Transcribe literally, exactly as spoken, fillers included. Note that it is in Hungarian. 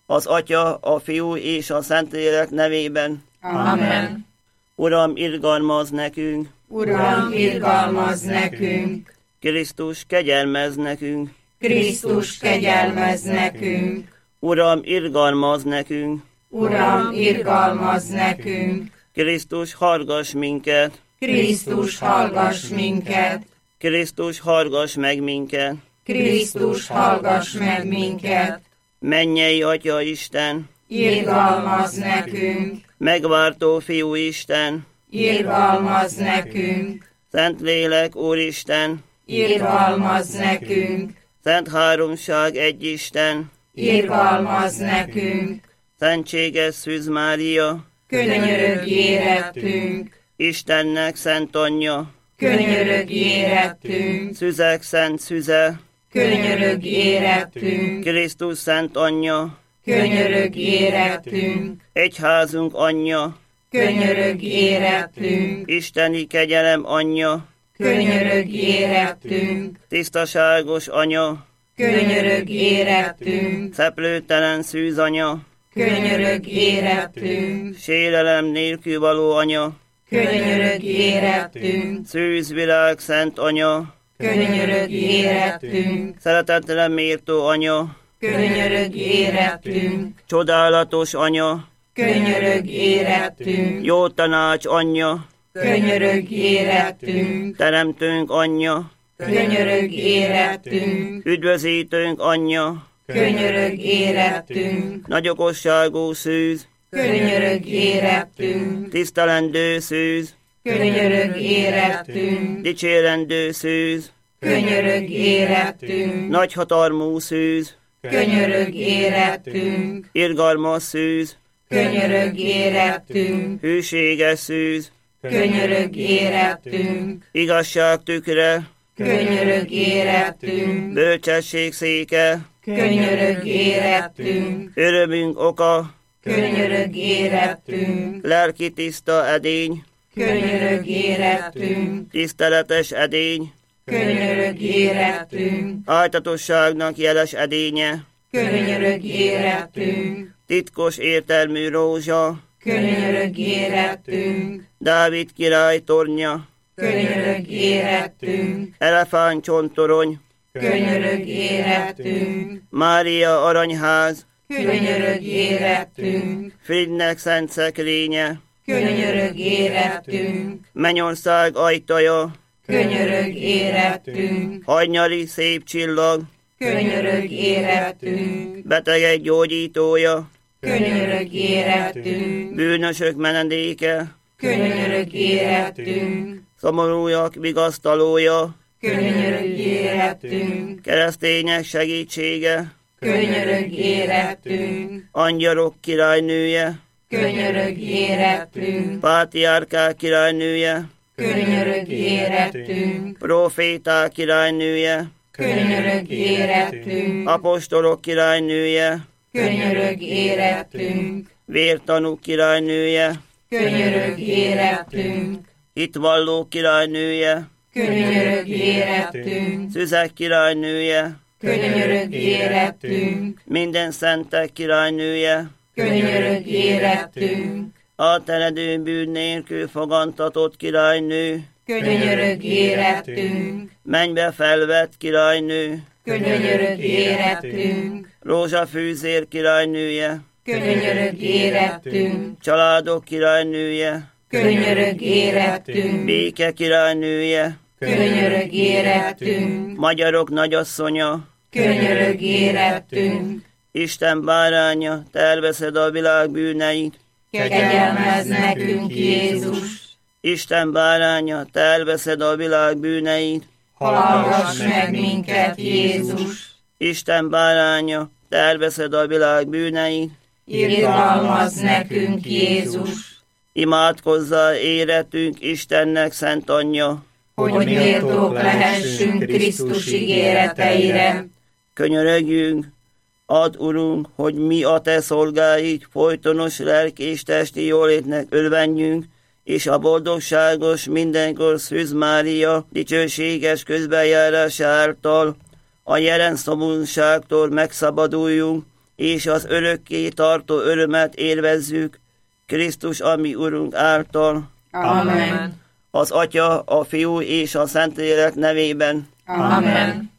az Atya, a Fiú és a Szentlélek nevében. Amen. Uram, irgalmazz nekünk! Uram, irgalmazz nekünk! Krisztus, kegyelmezz nekünk! Krisztus, kegyelmezz nekünk! Uram, irgalmazz nekünk! Uram, irgalmazz nekünk! Krisztus, hallgass minket! Krisztus, hallgass minket! Krisztus, hallgass meg minket! Krisztus, hallgass meg minket! Mennyei Atya Isten! Irgalmazz nekünk! Megváltó Fiú Isten! Irgalmazz nekünk! Szentlélek Úristen! Irgalmazz nekünk! Szent Háromság egy Isten! Irgalmazz nekünk! Szentséges Szűz Mária! Könyörögj érettünk! Istennek Szent Anyja! Könyörögj érettünk! Szüzek Szent Szüze! Könyörögj érettünk! Krisztus Szent Anyja! Könyörögj érettünk! Egyházunk Anyja! Könyörögj érettünk! Isteni kegyelem Anyja! Könyörögj érettünk! Tisztaságos Anya! Könyörögj érettünk! Szeplőtelen Szűz Anya! Könyörögj érettünk! Sérelem nélkül való Anya! Könyörögj érettünk! Szűz világ Szent Anya! Könyörögj érettünk! Szeretetre méltó Anya! Könyörögj érettünk! Csodálatos Anya! Könyörögj érettünk! Jó tanács Anyja! Könyörögj érettünk! Teremtőnk Anyja! Könyörögj érettünk! Üdvözítőnk Anyja! Könyörögj érettünk! Nagyokosságú Szűz! Könyörögj érettünk! Tisztelendő Szűz! Könyörögj érettünk! Dicsérendő Szűz! Könyörögj érettünk! Nagyhatalmú Szűz! Könyörögj érettünk! Irgalmas Szűz! Könyörögj érettünk! Hűséges Szűz! Könyörögj érettünk! Igazság tükre! Könyörögj érettünk! Bölcsesség széke! Könyörögj érettünk! Örömünk oka! Könyörögj érettünk! Lelki tiszta edény! Könyörögj érettünk! Tiszteletes edény! Könyörögj érettünk! Ájtatosságnak jeles edénye! Könyörögj érettünk! Titkos értelmű rózsa! Könyörögj érettünk! Dávid király tornya! Könyörögj érettünk! Elefántcsontorony! Könyörögj érettünk! Mária aranyház! Könyörögj érettünk! Fridnek szent szekrénye! Könyörög érettünk! Mennyország ajtaja! Könyörög érettünk! Hajnyali szép csillag! Könyörög érettünk! Betegek gyógyítója! Könyörög érettünk! Bűnösök menedéke! Könyörög érettünk! Szomorúak vigasztalója! Könyörög érettünk! Keresztények segítsége! Könyörög érettünk! Angyalok királynője! Könyörög érettünk! Pátriárkák királynője! Könyörög érettünk! Proféták királynője! Könyörög érettünk! Apostolok királynője! Könyörög érettünk! Vértanúk királynője! Könyörög érettünk! Hitvalló királynője! Könyörög érettünk! Szüzek királynője! Könyörög érettünk! Minden szentek királynője! Könyörög érettünk! Átteredő bűn nélkül fogantatott királynő! Könyörög érettünk! Mennybe felvett királynő! Könyörög érettünk! Rózsafűzér királynője! Könyörög érettünk! Családok királynője! Könyörög érettünk! Béke királynője! Könyörög érettünk! Magyarok nagyasszonya! Könyörög érettünk! Isten báránya, te elveszed a világ bűneit! Kegyelmezz nekünk, Jézus! Isten báránya, te elveszed a világ bűneit! Hallgass meg minket, Jézus! Isten báránya, te elveszed a világ bűneit! Irgalmazz nekünk, Jézus! Imádkozzál éretünk Istennek szent anyja! Hogy méltók lehessünk Krisztus ígéreteire! Könyörögjünk, add, Urunk, hogy mi a te szolgáid folytonos lelki és testi jólétnek örvenjünk, és a boldogságos mindenkor Szűz Mária dicsőséges közbenjárása által a jelen szomorúságtól megszabaduljunk, és az örökké tartó örömet élvezzük Krisztus, ami Urunk által. Amen. Az Atya, a Fiú és a Szentlélek nevében. Amen.